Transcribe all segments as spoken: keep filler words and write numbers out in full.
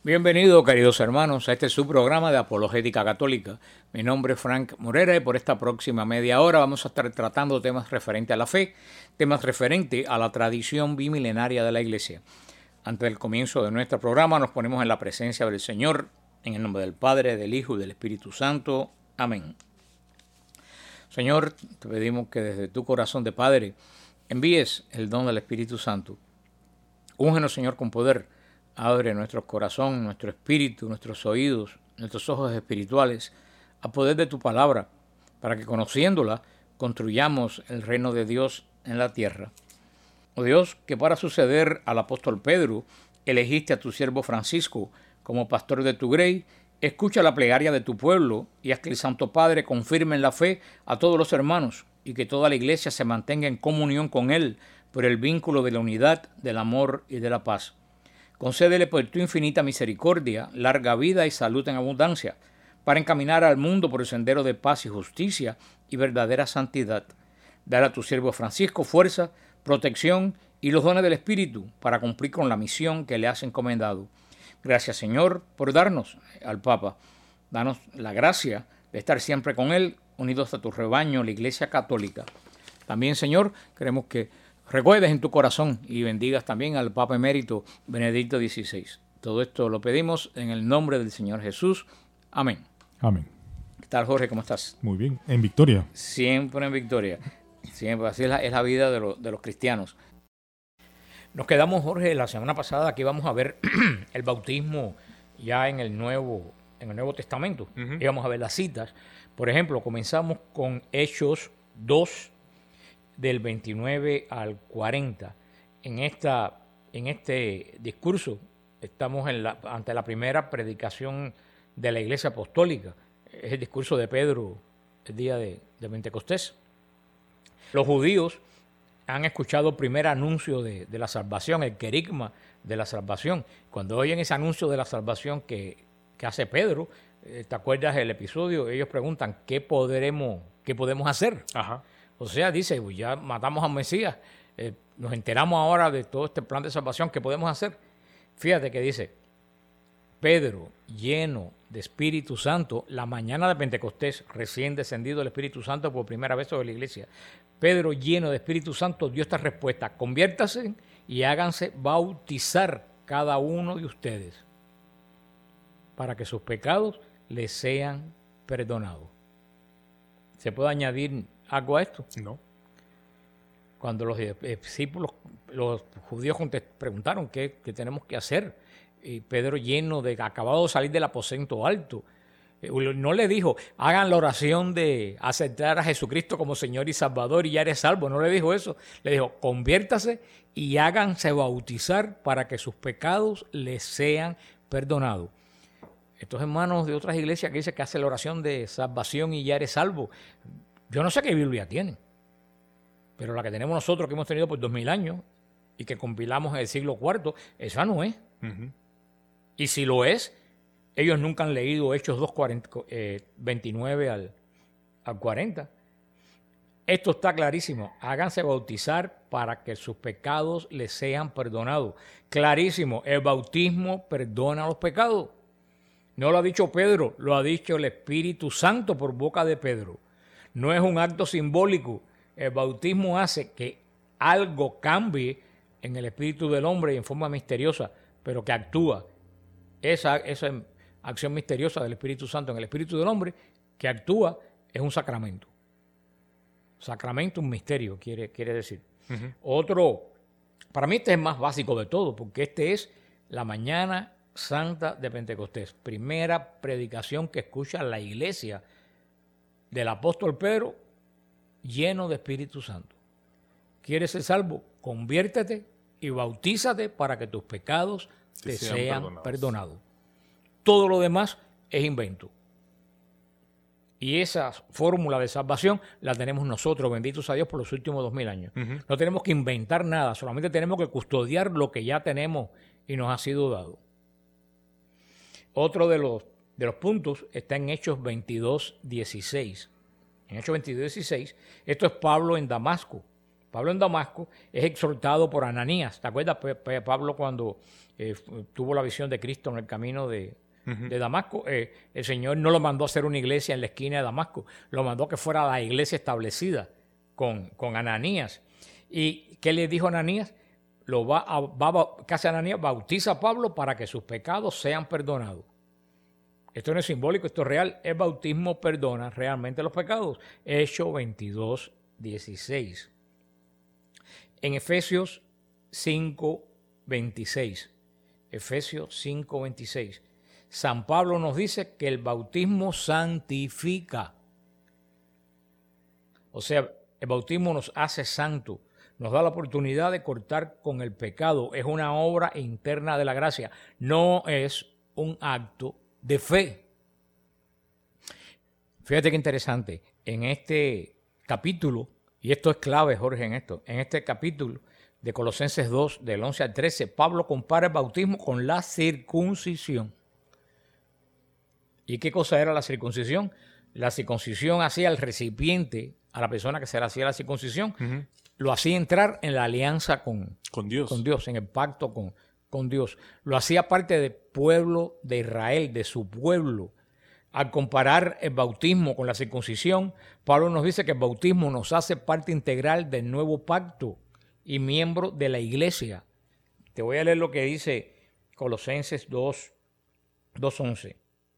Bienvenidos, queridos hermanos, a este su programa de Apologética Católica. Mi nombre es Frank Morera y por esta próxima media hora vamos a estar tratando temas referentes a la fe, temas referentes a la tradición bimilenaria de la Iglesia. Antes del comienzo de nuestro programa nos ponemos en la presencia del Señor, en el nombre del Padre, del Hijo y del Espíritu Santo. Amén. Señor, te pedimos que desde tu corazón de Padre envíes el don del Espíritu Santo. Úngenos, Señor, con poder. Abre nuestro corazón, nuestro espíritu, nuestros oídos, nuestros ojos espirituales a poder de tu palabra, para que conociéndola construyamos el reino de Dios en la tierra. Oh Dios, que para suceder al apóstol Pedro elegiste a tu siervo Francisco como pastor de tu grey, escucha la plegaria de tu pueblo y haz que el Santo Padre confirme en la fe a todos los hermanos y que toda la iglesia se mantenga en comunión con él por el vínculo de la unidad, del amor y de la paz. Concédele por tu infinita misericordia larga vida y salud en abundancia, para encaminar al mundo por el sendero de paz y justicia y verdadera santidad. Dale a tu siervo Francisco fuerza, protección y los dones del Espíritu para cumplir con la misión que le has encomendado. Gracias, Señor, por darnos al Papa. Danos la gracia de estar siempre con él, unidos a tu rebaño, la Iglesia Católica. También, Señor, queremos que recuerdes en tu corazón y bendigas también al Papa Emérito Benedicto dieciséis. Todo esto lo pedimos en el nombre del Señor Jesús. Amén. Amén. ¿Qué tal, Jorge? ¿Cómo estás? Muy bien. En victoria. Siempre en victoria. Siempre. Así es la, es la vida de, lo, de los cristianos. Nos quedamos, Jorge, la semana pasada que íbamos a ver el bautismo ya en el Nuevo, en el Nuevo Testamento. Uh-huh. Íbamos a ver las citas. Por ejemplo, comenzamos con Hechos dos, del veintinueve al cuarenta. En, esta, en este discurso estamos en la, ante la primera predicación de la Iglesia Apostólica. Es el discurso de Pedro el día de, de Pentecostés. Los judíos han escuchado el primer anuncio de, de la salvación, el querigma de la salvación. Cuando oyen ese anuncio de la salvación que, que hace Pedro, eh, ¿te acuerdas del episodio? Ellos preguntan, ¿qué podremos, qué podemos hacer? Ajá. O sea, dice, pues ya matamos a Mesías, eh, nos enteramos ahora de todo este plan de salvación, ¿qué podemos hacer? Fíjate que dice, Pedro, lleno de Espíritu Santo, la mañana de Pentecostés, recién descendido el Espíritu Santo por primera vez sobre la iglesia, Pedro, lleno de Espíritu Santo, dio esta respuesta, conviértase y háganse bautizar cada uno de ustedes para que sus pecados les sean perdonados. ¿Se puede añadir algo a esto? No. Cuando los discípulos, los judíos preguntaron qué, qué tenemos que hacer, y Pedro, lleno de, acabado de salir del aposento alto, no le dijo, hagan la oración de aceptar a Jesucristo como Señor y Salvador y ya eres salvo. No le dijo eso. Le dijo, conviértase y háganse bautizar para que sus pecados les sean perdonados. Estos hermanos de otras iglesias que dicen que hace la oración de salvación y ya eres salvo, yo no sé qué Biblia tienen, pero la que tenemos nosotros, que hemos tenido por dos mil años y que compilamos en el siglo cuarto, esa no es. Uh-huh. Y si lo es, ellos nunca han leído Hechos dos, cuarenta, eh, veintinueve al, al cuarenta. Esto está clarísimo. Háganse bautizar para que sus pecados les sean perdonados. Clarísimo, el bautismo perdona los pecados. No lo ha dicho Pedro, lo ha dicho el Espíritu Santo por boca de Pedro. No es un acto simbólico. El bautismo hace que algo cambie en el espíritu del hombre y en forma misteriosa, pero que actúa. Esa, esa acción misteriosa del Espíritu Santo en el espíritu del hombre que actúa es un sacramento. Sacramento, un misterio, quiere, quiere decir. Uh-huh. Otro, para mí este es el más básico de todo, porque este es la mañana santa de Pentecostés. Primera predicación que escucha la iglesia del apóstol Pedro, lleno de Espíritu Santo. ¿Quieres ser salvo? Conviértete y bautízate para que tus pecados te, te sean, sean perdonados. perdonados. Todo lo demás es invento. Y esa fórmula de salvación la tenemos nosotros, benditos a Dios, por los últimos dos mil años. Uh-huh. No tenemos que inventar nada, solamente tenemos que custodiar lo que ya tenemos y nos ha sido dado. Otro de los de los puntos está en Hechos veintidós, dieciséis. En Hechos veintidós, dieciséis, esto es Pablo en Damasco. Pablo en Damasco es exhortado por Ananías. ¿Te acuerdas, Pablo, cuando eh, tuvo la visión de Cristo en el camino de, uh-huh. de Damasco? Eh, el Señor no lo mandó a hacer una iglesia en la esquina de Damasco, lo mandó a que fuera la iglesia establecida con, con Ananías. ¿Y qué le dijo Ananías? Lo va a, va, ¿qué hace Ananías? Bautiza a Pablo para que sus pecados sean perdonados. Esto no es simbólico, esto es real. El bautismo perdona realmente los pecados. Hechos veintidós, dieciséis. En Efesios cinco, veintiséis. Efesios cinco, veintiséis. San Pablo nos dice que el bautismo santifica. O sea, el bautismo nos hace santos. Nos da la oportunidad de cortar con el pecado. Es una obra interna de la gracia. No es un acto de fe. Fíjate qué interesante. En este capítulo, y esto es clave, Jorge, en esto, en este capítulo de Colosenses dos, del once al trece, Pablo compara el bautismo con la circuncisión. ¿Y qué cosa era la circuncisión? La circuncisión hacía al recipiente, a la persona que se le hacía la circuncisión, uh-huh. lo hacía entrar en la alianza con, con Dios, con Dios, en el pacto con, con Dios. Lo hacía parte del pueblo de Israel, de su pueblo. Al comparar el bautismo con la circuncisión, Pablo nos dice que el bautismo nos hace parte integral del nuevo pacto y miembro de la iglesia. Te voy a leer lo que dice Colosenses dos, once.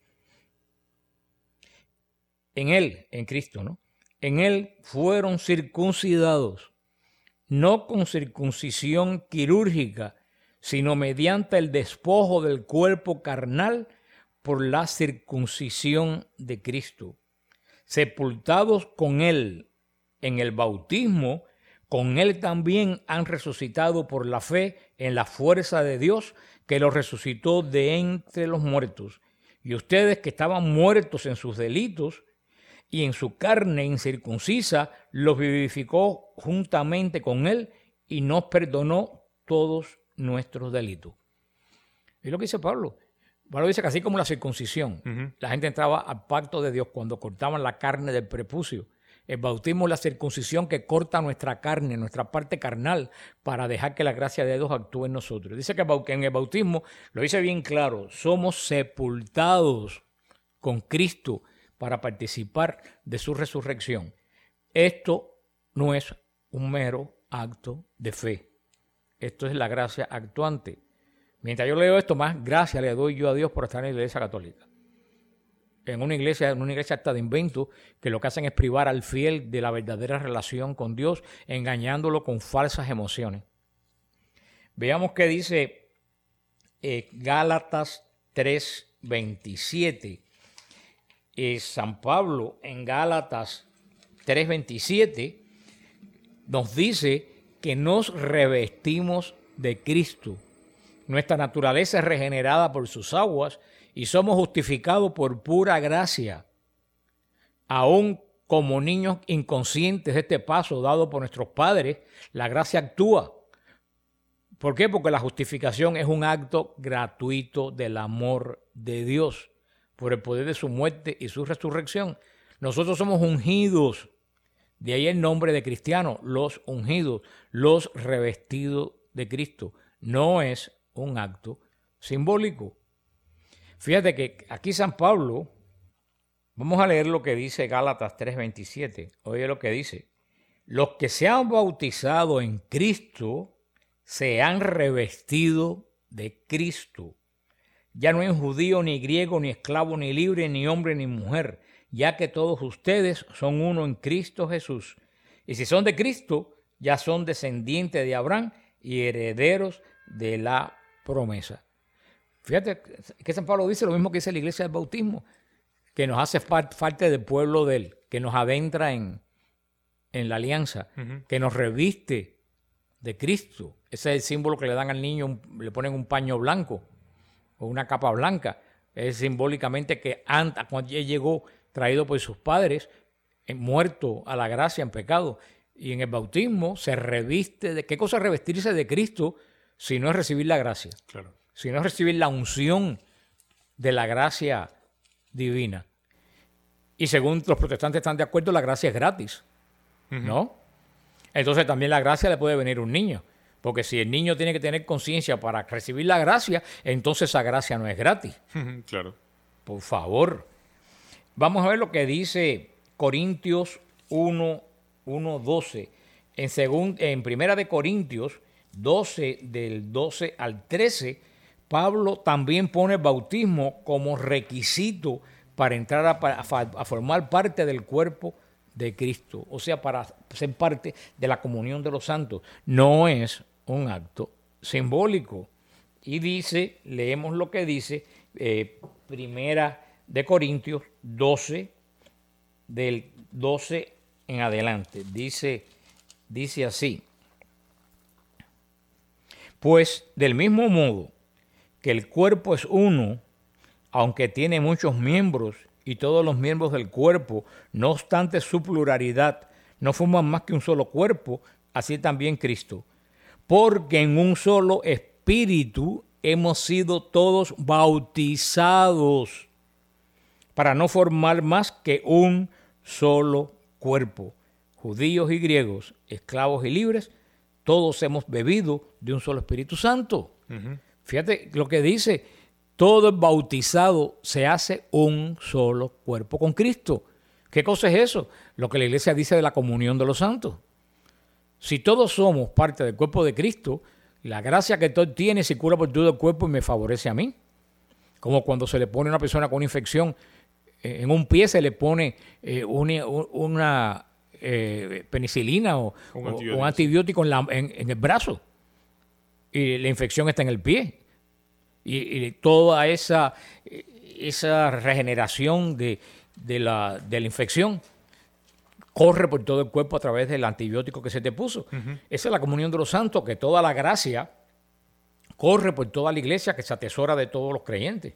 En él, en Cristo, ¿no? En él fueron circuncidados, no con circuncisión quirúrgica, sino mediante el despojo del cuerpo carnal por la circuncisión de Cristo, sepultados con él en el bautismo, con él también han resucitado por la fe en la fuerza de Dios que los resucitó de entre los muertos. Y ustedes que estaban muertos en sus delitos y en su carne incircuncisa, los vivificó juntamente con él y nos perdonó todos nuestros delitos. Es lo que dice Pablo. Pablo dice que así como la circuncisión, uh-huh. la gente entraba al pacto de Dios cuando cortaban la carne del prepucio. El bautismo es la circuncisión que corta nuestra carne, nuestra parte carnal, para dejar que la gracia de Dios actúe en nosotros. Dice que en el bautismo, lo dice bien claro, somos sepultados con Cristo para participar de su resurrección. Esto no es un mero acto de fe. Esto es la gracia actuante. Mientras yo leo esto, más gracias le doy yo a Dios por estar en la iglesia católica. En una iglesia, en una iglesia hasta de invento, que lo que hacen es privar al fiel de la verdadera relación con Dios, engañándolo con falsas emociones. Veamos qué dice eh, Gálatas tres veintisiete. Eh, San Pablo en Gálatas tres veintisiete nos dice que nos revestimos de Cristo. Nuestra naturaleza es regenerada por sus aguas y somos justificados por pura gracia. Aún como niños inconscientes de este paso dado por nuestros padres, la gracia actúa. ¿Por qué? Porque la justificación es un acto gratuito del amor de Dios por el poder de su muerte y su resurrección. Nosotros somos ungidos, de ahí el nombre de cristiano, los ungidos, los revestidos de Cristo. No es un acto simbólico. Fíjate que aquí San Pablo, vamos a leer lo que dice Gálatas tres veintisiete. Oye lo que dice. Los que se han bautizado en Cristo se han revestido de Cristo. Ya no hay judío, ni griego, ni esclavo, ni libre, ni hombre, ni mujer, ya que todos ustedes son uno en Cristo Jesús. Y si son de Cristo, ya son descendientes de Abraham y herederos de la promesa. Fíjate que San Pablo dice lo mismo que dice la iglesia del bautismo, que nos hace parte del pueblo de él, que nos adentra en, en la alianza, uh-huh. que nos reviste de Cristo. Ese es el símbolo que le dan al niño, le ponen un paño blanco o una capa blanca. Es simbólicamente que antes, cuando él llegó traído por sus padres, muerto a la gracia en pecado, y en el bautismo se reviste de... ¿Qué cosa es revestirse de Cristo si no es recibir la gracia? Claro. Si no es recibir la unción de la gracia divina. Y según los protestantes están de acuerdo, la gracia es gratis, uh-huh. ¿no? Entonces también la gracia le puede venir a un niño. Porque si el niño tiene que tener conciencia para recibir la gracia, entonces esa gracia no es gratis. Claro. Por favor. Vamos a ver lo que dice Corintios uno, uno, doce. En, segun, en Primera de Corintios doce, del doce al trece, Pablo también pone el bautismo como requisito para entrar a, a, a formar parte del cuerpo de Cristo. O sea, para ser parte de la comunión de los santos. No es un acto simbólico. Y dice, leemos lo que dice eh, Primera de Corintios doce, del doce en adelante. Dice, dice así: pues del mismo modo que el cuerpo es uno, aunque tiene muchos miembros, y todos los miembros del cuerpo, no obstante su pluralidad, no forman más que un solo cuerpo, así también Cristo. Porque en un solo espíritu hemos sido todos bautizados para no formar más que un solo cuerpo. Judíos y griegos, esclavos y libres, todos hemos bebido de un solo Espíritu Santo. Uh-huh. Fíjate lo que dice, todo el bautizado se hace un solo cuerpo con Cristo. ¿Qué cosa es eso? Lo que la iglesia dice de la comunión de los santos. Si todos somos parte del cuerpo de Cristo, la gracia que tú tienes circula por todo el cuerpo y me favorece a mí. Como cuando se le pone a una persona con una infección, eh, en un pie se le pone eh, una, una eh, penicilina o un antibiótico, o un antibiótico en, la, en, en el brazo. Y la infección está en el pie. Y, y toda esa, esa regeneración de, de, la, de la infección corre por todo el cuerpo a través del antibiótico que se te puso. Uh-huh. Esa es la comunión de los santos, que toda la gracia corre por toda la iglesia, que se atesora de todos los creyentes.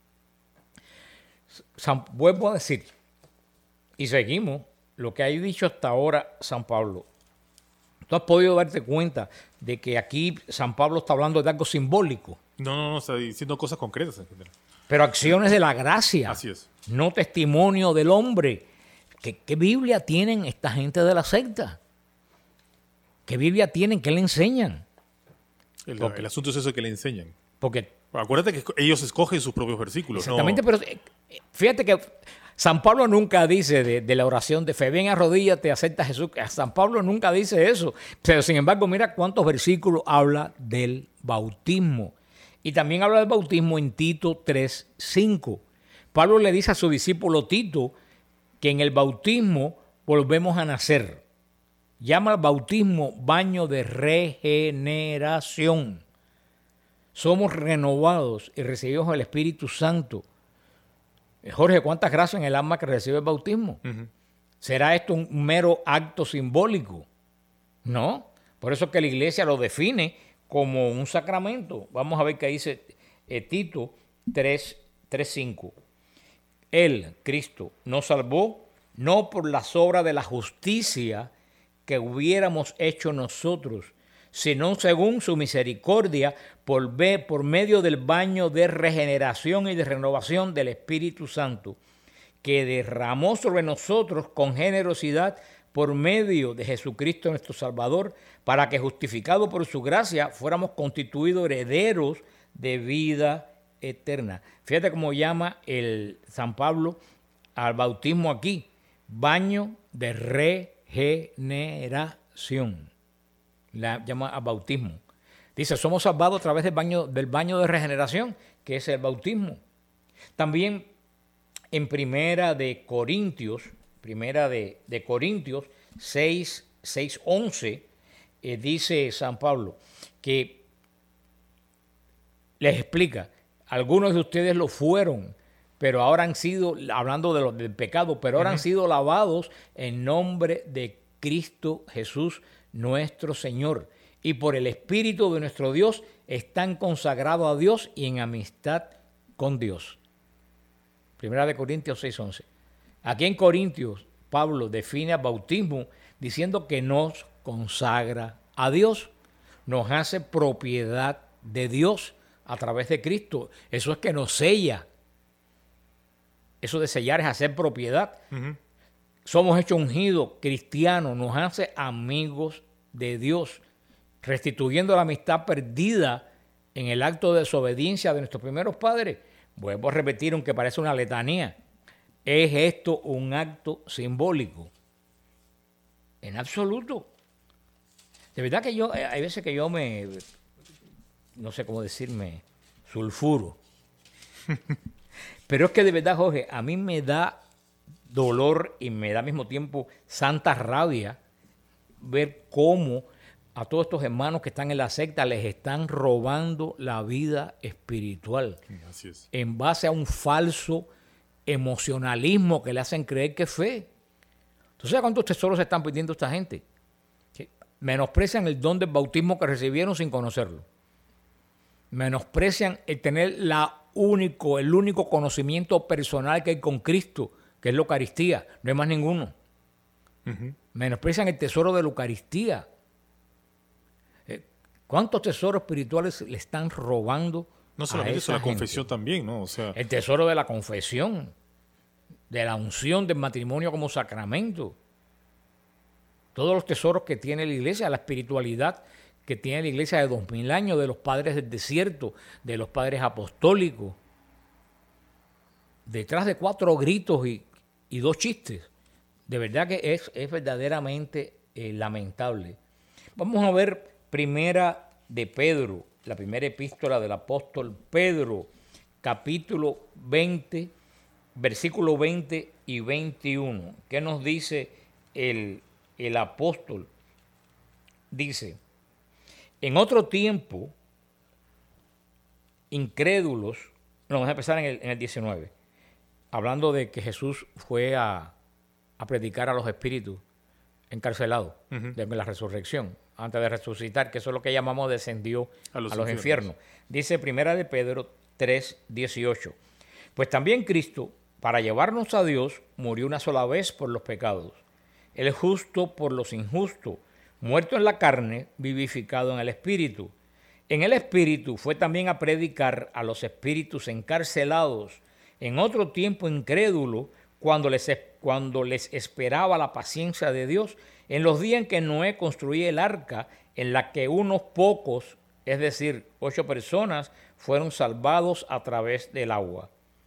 San, vuelvo a decir, y seguimos lo que ha dicho hasta ahora San Pablo. ¿Tú has podido darte cuenta de que aquí San Pablo está hablando de algo simbólico? No, no, no, está diciendo cosas concretas en general. Pero acciones de la gracia. Así es. No testimonio del hombre. ¿Qué, qué Biblia tienen esta gente de la secta? ¿Qué Biblia tienen? ¿Qué le enseñan? El, porque, el asunto es eso que le enseñan. Porque acuérdate que ellos escogen sus propios versículos. Exactamente, no. Pero fíjate que San Pablo nunca dice de, de la oración de fe, ven, arrodíllate, acepta a Jesús. San Pablo nunca dice eso. Pero sin embargo, mira cuántos versículos habla del bautismo. Y también habla del bautismo en Tito tres, cinco. Pablo le dice a su discípulo Tito que en el bautismo volvemos a nacer. Llama al bautismo baño de regeneración. Somos renovados y recibimos el Espíritu Santo. Jorge, ¿cuántas gracias en el alma que recibe el bautismo? Uh-huh. ¿Será esto un mero acto simbólico? No. Por eso es que la iglesia lo define como un sacramento. Vamos a ver qué dice eh, Tito tres, cinco. Él, Cristo, nos salvó no por las obras de la justicia que hubiéramos hecho nosotros, sino según su misericordia, por, ver, por medio del baño de regeneración y de renovación del Espíritu Santo, que derramó sobre nosotros con generosidad por medio de Jesucristo nuestro Salvador, para que justificados por su gracia fuéramos constituidos herederos de vida eterna. Fíjate cómo llama el San Pablo al bautismo aquí, baño de regeneración. La llama al bautismo. Dice, somos salvados a través del baño, del baño de regeneración, que es el bautismo. También en Primera de Corintios, Primera de, de Corintios seis, seis, once, eh, dice San Pablo que les explica, algunos de ustedes lo fueron, pero ahora han sido, hablando de lo, del pecado, pero ahora uh-huh. han sido lavados en nombre de Cristo Jesús, nuestro Señor, y por el Espíritu de nuestro Dios están consagrados a Dios y en amistad con Dios. Primera de Corintios seis, once. Aquí en Corintios, Pablo define al bautismo diciendo que nos consagra a Dios, nos hace propiedad de Dios a través de Cristo. Eso es que nos sella. Eso de sellar es hacer propiedad. Uh-huh. Somos hechos ungidos, cristianos, nos hace amigos de Dios, restituyendo la amistad perdida en el acto de desobediencia de nuestros primeros padres. Vuelvo a repetir, aunque parece una letanía, ¿es esto un acto simbólico? En absoluto. De verdad que yo, hay veces que yo me, no sé cómo decirme, sulfuro. Pero es que de verdad, Jorge, a mí me da dolor y me da al mismo tiempo santa rabia ver cómo a todos estos hermanos que están en la secta les están robando la vida espiritual. Así es. En base a un falso emocionalismo que le hacen creer que es fe. ¿Tú sabes cuántos tesoros se están pidiendo esta gente? Que menosprecian el don del bautismo que recibieron sin conocerlo. Menosprecian el tener la único, el único conocimiento personal que hay con Cristo, que es la Eucaristía. No hay más ninguno. Uh-huh. Menosprecian el tesoro de la Eucaristía. ¿Cuántos tesoros espirituales le están robando? No solamente eso, la gente? confesión también, ¿no? O sea, el tesoro de la confesión, de la unción del matrimonio como sacramento. Todos los tesoros que tiene la iglesia, la espiritualidad que tiene la iglesia de dos mil años, de los padres del desierto, de los padres apostólicos. Detrás de cuatro gritos y, y dos chistes. De verdad que es, es verdaderamente eh, lamentable. Vamos a ver Primera de Pedro, la primera epístola del apóstol Pedro, capítulo veinte, versículo veinte y veintiuno. ¿Qué nos dice el, el apóstol? Dice, en otro tiempo, incrédulos, no, vamos a empezar en el, en el diecinueve, hablando de que Jesús fue a, a predicar a los espíritus encarcelados uh-huh. de la resurrección, antes de resucitar, que eso es lo que llamamos descendió a los, a los infiernos. infiernos. Dice Primera de Pedro tres, dieciocho. Pues también Cristo, para llevarnos a Dios, murió una sola vez por los pecados. El justo por los injustos, muerto en la carne, vivificado en el Espíritu. En el Espíritu fue también a predicar a los espíritus encarcelados, en otro tiempo incrédulo, cuando les, cuando les esperaba la paciencia de Dios, en los días en que Noé construía el arca, en la que unos pocos, es decir, ocho personas, fueron salvados a través del agua.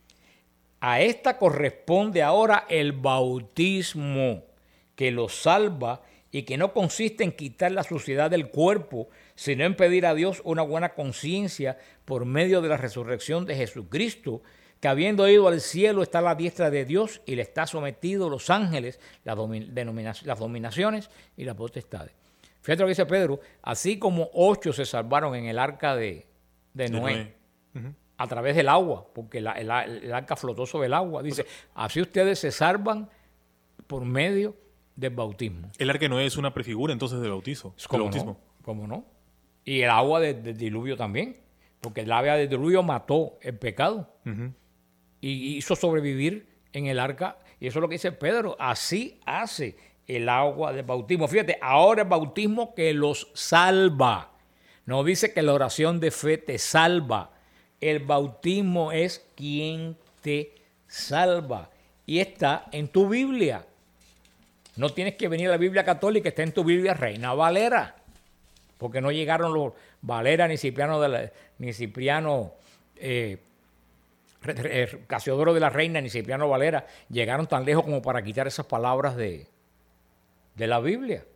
A esta corresponde ahora el bautismo, que los salva y que no consiste en quitar la suciedad del cuerpo, sino en pedir a Dios una buena conciencia por medio de la resurrección de Jesucristo, que habiendo ido al cielo está a la diestra de Dios y le está sometido los ángeles, las, domin- las dominaciones y las potestades. Fíjate lo que dice Pedro, así como ocho se salvaron en el arca de, de Noé, de Noé. Uh-huh. a través del agua, porque la, el, el arca flotó sobre el agua. Dice, o sea, así ustedes se salvan por medio del bautismo. El arca de Noé es una prefigura entonces del bautizo. ¿Cómo del bautismo? No? ¿Cómo no? Y el agua del de diluvio también, porque el agua del diluvio mató el pecado. Uh-huh. Y hizo sobrevivir en el arca, y eso es lo que dice Pedro, así hace el agua del bautismo. Fíjate, ahora el bautismo que los salva. No dice que la oración de fe te salva. El bautismo es quien te salva. Y está en tu Biblia. No tienes que venir a la Biblia católica, está en tu Biblia Reina Valera. Porque no llegaron los Valera ni Cipriano, de la, ni Cipriano eh, Casiodoro de la Reina ni Cipriano Valera llegaron tan lejos como para quitar esas palabras de, de la Biblia.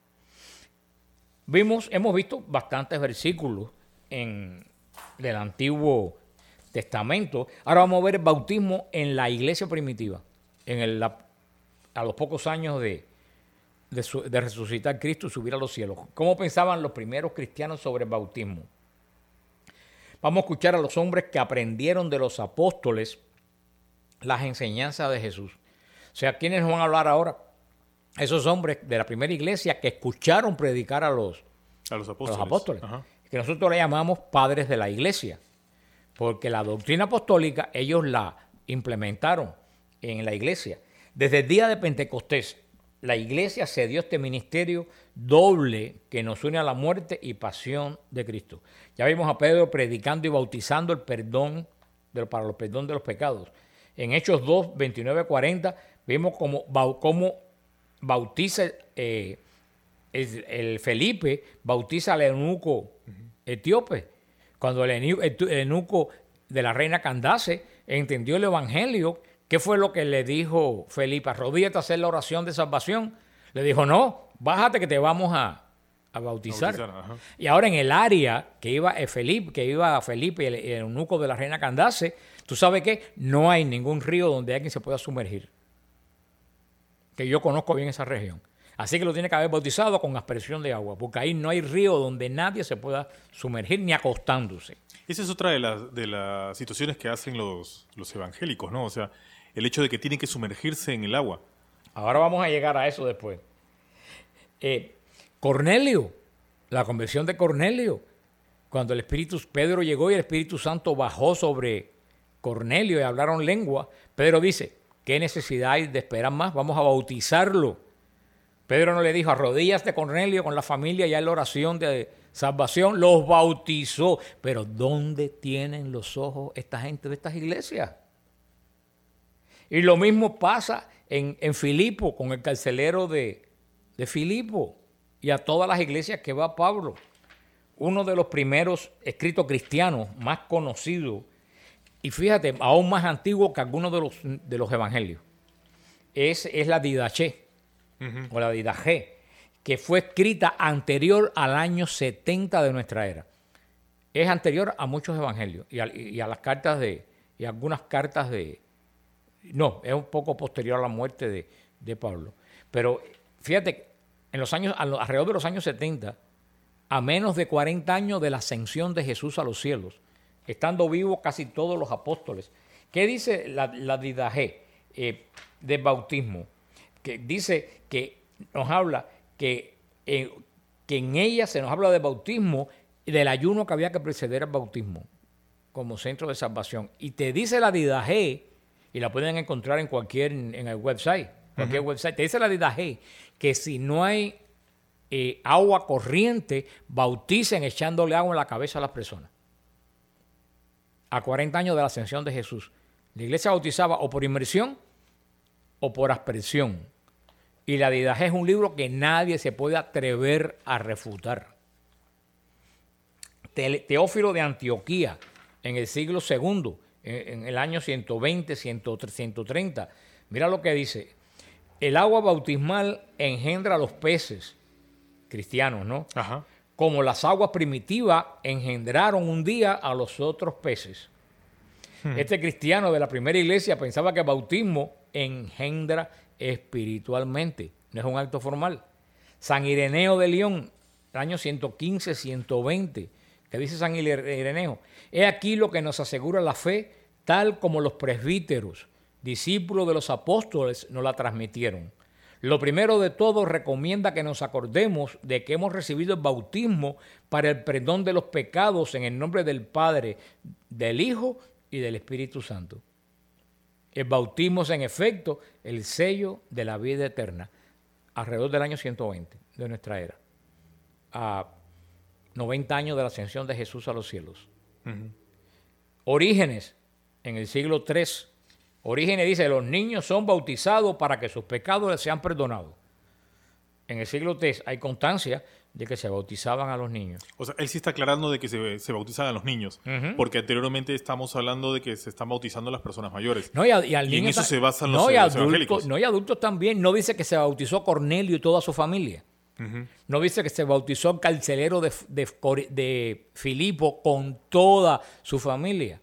Vimos, hemos visto bastantes versículos en, del Antiguo Testamento. Ahora vamos a ver el bautismo en la iglesia primitiva, en el, la, a los pocos años de, de, su, de resucitar Cristo y subir a los cielos. ¿Cómo pensaban los primeros cristianos sobre el bautismo? Vamos a escuchar a los hombres que aprendieron de los apóstoles las enseñanzas de Jesús. O sea, ¿quiénes nos van a hablar ahora? Esos hombres de la primera iglesia que escucharon predicar a los, a los apóstoles, a los apóstoles que nosotros le llamamos padres de la iglesia, porque la doctrina apostólica ellos la implementaron en la iglesia. Desde el día de Pentecostés, la iglesia se dio este ministerio doble que nos une a la muerte y pasión de Cristo. Ya vimos a Pedro predicando y bautizando el perdón de, para el perdón de los pecados. En Hechos dos, veintinueve, cuarenta, vimos cómo, cómo bautiza eh, el, el Felipe bautiza al eunuco uh-huh. etíope. Cuando el, el, el eunuco de la reina Candace entendió el evangelio, ¿qué fue lo que le dijo Felipe? Arrodíllate a hacer la oración de salvación. Le dijo, no, bájate que te vamos a, a bautizar. bautizar y ahora en el área que iba Felipe, que iba Felipe, el, el eunuco de la reina Candace, ¿tú sabes qué? No hay ningún río donde alguien se pueda sumergir. Que yo conozco bien esa región. Así que lo tiene que haber bautizado con aspersión de agua, porque ahí no hay río donde nadie se pueda sumergir ni acostándose. Esa es otra de las, de las situaciones que hacen los, los evangélicos, ¿no? O sea, el hecho de que tienen que sumergirse en el agua. Ahora vamos a llegar a eso después. Eh, Cornelio, la conversión de Cornelio, cuando el Espíritu, Pedro llegó y el Espíritu Santo bajó sobre Cornelio y hablaron lengua, Pedro dice, ¿qué necesidad hay de esperar más? Vamos a bautizarlo. Pedro no le dijo, arrodíllate Cornelio con la familia, ya en la oración de salvación, los bautizó. Pero ¿dónde tienen los ojos esta gente de estas iglesias? Y lo mismo pasa en, en Filipo, con el carcelero de, de Filipo, y a todas las iglesias que va Pablo. Uno de los primeros escritos cristianos más conocidos, y fíjate, aún más antiguo que algunos de los, de los evangelios, es, es la Didaché. Uh-huh. O la Didaché, que fue escrita anterior al año setenta de nuestra era. Es anterior a muchos evangelios y a, y a las cartas de, y a algunas cartas de, no, es un poco posterior a la muerte de, de Pablo. Pero fíjate, en los años, alrededor de los años setenta, a menos de cuarenta años de la ascensión de Jesús a los cielos, estando vivos casi todos los apóstoles. ¿Qué dice la, la Didaché eh, del bautismo? Que dice que nos habla que, eh, que en ella se nos habla de bautismo y del ayuno que había que preceder al bautismo como centro de salvación. Y te dice la Didaché, y la pueden encontrar en cualquier en el website, cualquier uh-huh. website, te dice la Didaché que si no hay eh, agua corriente, bauticen echándole agua en la cabeza a las personas. A cuarenta años de la ascensión de Jesús, la iglesia bautizaba o por inmersión o por aspersión. Y la Didaché es un libro que nadie se puede atrever a refutar. Teófilo de Antioquía, en el siglo segundo, en el año ciento veinte, ciento treinta, mira lo que dice. El agua bautismal engendra a los peces cristianos, ¿no? Ajá. Como las aguas primitivas engendraron un día a los otros peces. Hmm. Este cristiano de la primera iglesia pensaba que el bautismo engendra espiritualmente, no es un acto formal. San Ireneo de León, año ciento quince, ciento veinte, que dice San Ireneo, he aquí lo que nos asegura la fe, tal como los presbíteros, discípulos de los apóstoles, nos la transmitieron. Lo primero de todo recomienda que nos acordemos de que hemos recibido el bautismo para el perdón de los pecados en el nombre del Padre, del Hijo y del Espíritu Santo. El bautismo es en efecto el sello de la vida eterna, alrededor del año ciento veinte de nuestra era, a noventa años de la ascensión de Jesús a los cielos. Uh-huh. Orígenes, en el siglo tercero, Orígenes dice, los niños son bautizados para que sus pecados les sean perdonados. En el siglo tercero hay constancia de que se bautizaban a los niños. O sea, él sí está aclarando de que se, se bautizan a los niños, uh-huh. porque anteriormente estamos hablando de que se están bautizando a las personas mayores. No, y, a, y, al y en eso está, se basan no, los, y los adultos, evangélicos. No, y adultos también. No dice que se bautizó Cornelio y toda su familia. Uh-huh. No dice que se bautizó el carcelero de, de, de Filipo con toda su familia.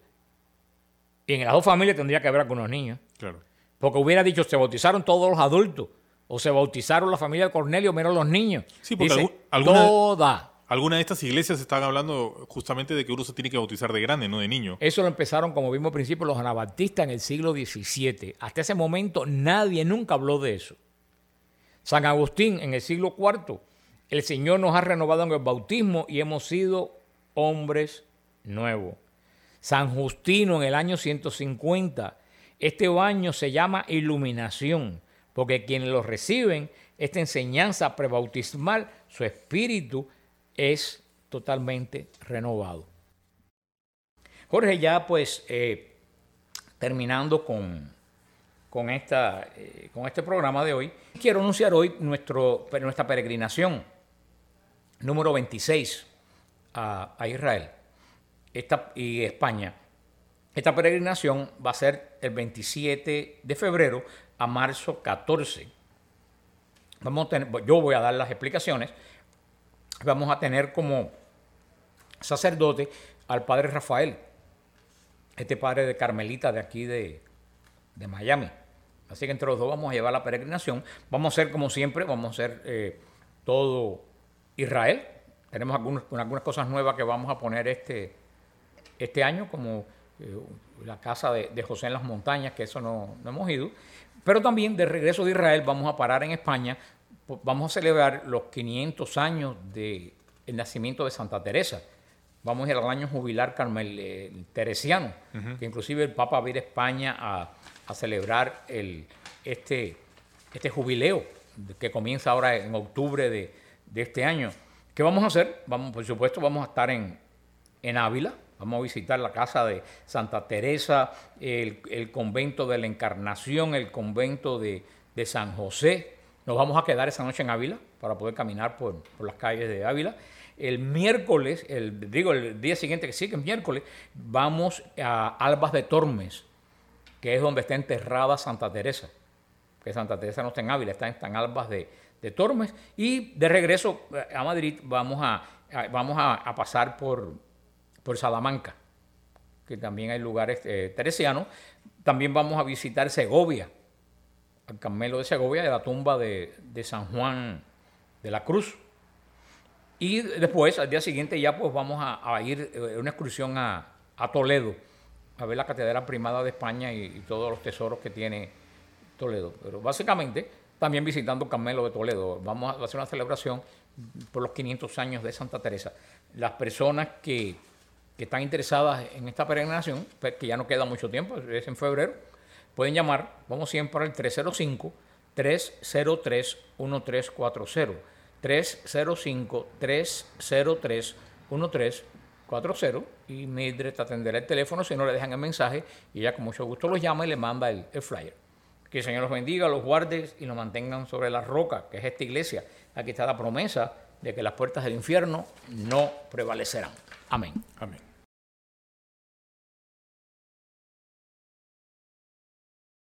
Y en las dos familias tendría que haber algunos niños. Claro. Porque hubiera dicho, se bautizaron todos los adultos. O se bautizaron la familia de Cornelio, menos los niños. Sí, porque dice, alguna, toda. Algunas de estas iglesias están hablando justamente de que uno se tiene que bautizar de grande, no de niño. Eso lo empezaron, como vimos al principio, los anabaptistas en el siglo diecisiete. Hasta ese momento nadie nunca habló de eso. San Agustín en el siglo cuarto. El Señor nos ha renovado en el bautismo y hemos sido hombres nuevos. San Justino en el año ciento cincuenta. Este baño se llama iluminación, porque quienes lo reciben, esta enseñanza prebautismal, su espíritu es totalmente renovado. Jorge, ya pues eh, terminando con, con, esta, eh, con este programa de hoy, quiero anunciar hoy nuestro, nuestra peregrinación. número veintiséis a, a Israel esta, y España. Esta peregrinación va a ser el veintisiete de febrero a marzo catorce. Vamos a tener, yo voy a dar las explicaciones. Vamos a tener como sacerdote al padre Rafael, este padre de Carmelita de aquí de, de Miami. Así que entre los dos vamos a llevar la peregrinación. Vamos a hacer como siempre, vamos a hacer eh, todo Israel. Tenemos algunos, algunas cosas nuevas que vamos a poner este, este año, como eh, la casa de, de José en las montañas, que eso no, no hemos ido. Pero también de regreso de Israel vamos a parar en España. Vamos a celebrar los quinientos años del nacimiento de Santa Teresa. Vamos a ir al año jubilar carmel, eh, teresiano, uh-huh. que inclusive el Papa va a ir a España a, a celebrar el, este, este jubileo que comienza ahora en octubre de, de este año. ¿Qué vamos a hacer? Vamos, por supuesto, vamos a estar en, en Ávila. Vamos a visitar la casa de Santa Teresa, el, el convento de la Encarnación, el convento de, de San José. Nos vamos a quedar esa noche en Ávila para poder caminar por, por las calles de Ávila. El miércoles, el, digo el día siguiente que sí, que es miércoles, vamos a Albas de Tormes, que es donde está enterrada Santa Teresa. Que Santa Teresa no está en Ávila, está en, está en Albas de, de Tormes. Y de regreso a Madrid vamos a, a, vamos a, a pasar por, por Salamanca, que también hay lugares eh, teresianos. También vamos a visitar Segovia, al Carmelo de Segovia, de la tumba de, de San Juan de la Cruz. Y después, al día siguiente, ya pues vamos a, a ir en una excursión a, a Toledo, a ver la Catedral Primada de España y, y todos los tesoros que tiene Toledo. Pero básicamente, también visitando Carmelo de Toledo. Vamos a hacer una celebración por los quinientos años de Santa Teresa. Las personas que, que están interesadas en esta peregrinación, que ya no queda mucho tiempo, es en febrero, pueden llamar, vamos siempre al tres cero cinco, tres cero tres, uno tres cuatro cero. tres cero cinco, tres cero tres, uno tres cuatro cero y Mildred atenderá el teléfono si no le dejan el mensaje y ella con mucho gusto los llama y le manda el, el flyer. Que el Señor los bendiga, los guarde y los mantengan sobre la roca, que es esta iglesia. Aquí está la promesa de que las puertas del infierno no prevalecerán. Amén. Amén.